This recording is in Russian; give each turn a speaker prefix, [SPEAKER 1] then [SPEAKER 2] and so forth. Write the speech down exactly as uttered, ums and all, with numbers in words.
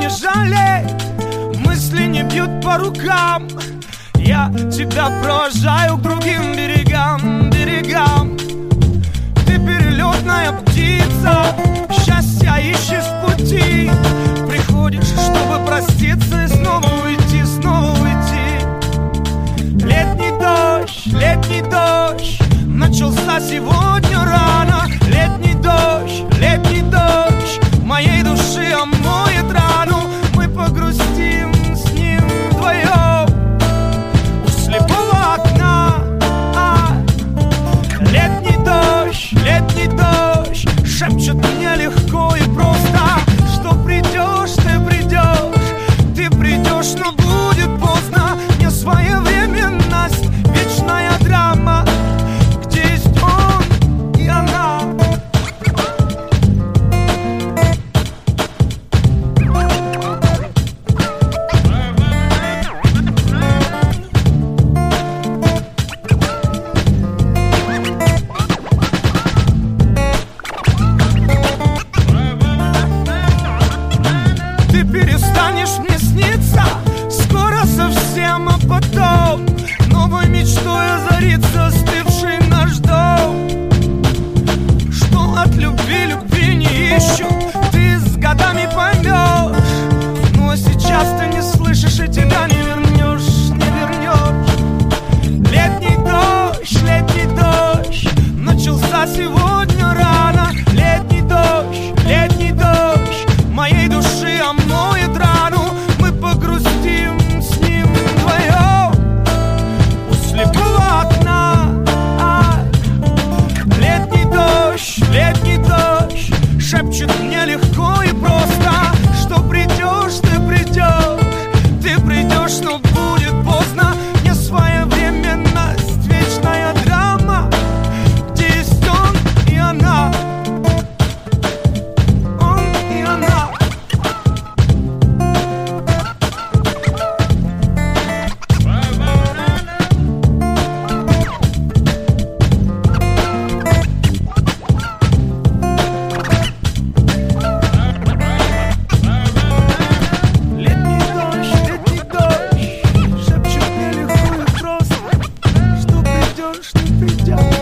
[SPEAKER 1] жалей, мысли не бьют по рукам. Я тебя провожаю к другим берегам, берегам. Ты перелетная птица, счастья ищешь в пути. Приходишь, чтобы проститься и снова уйти, снова уйти. Летний дождь, летний дождь начался сегодня рано. Летний дождь, летний дождь моей души омоет рану. Мы погрустим с ним вдвоем у слепого окна. А, летний дождь, летний дождь шепчет мне легко и просто, что придешь, ты придешь, ты придешь, но будет поздно. Не своевременность, вечная драма, где есть он и она. Ты перестанешь мне сниться скоро совсем, а потом новой мечтой озарится остывший наш дом. Что от любви любви не ищу, ты с годами поймешь. Но сейчас ты не слышишь и тебя не вернешь, не вернешь. Летний дождь, летний дождь начался сегодня рано. Летний дождь, летний дождь моей души омоет рану. Мы погрустим с ним вдвоем у слепого окна. А, летний дождь, летний дождь шепчет мне легко и просто, что придешь, ты придешь, ты придешь, но будет поздно. Не своевременность, вечная драма, где есть он и она. Он и она. Летний дождь, летний дождь шепчет мне легко и просто, что придешь, ты придешь.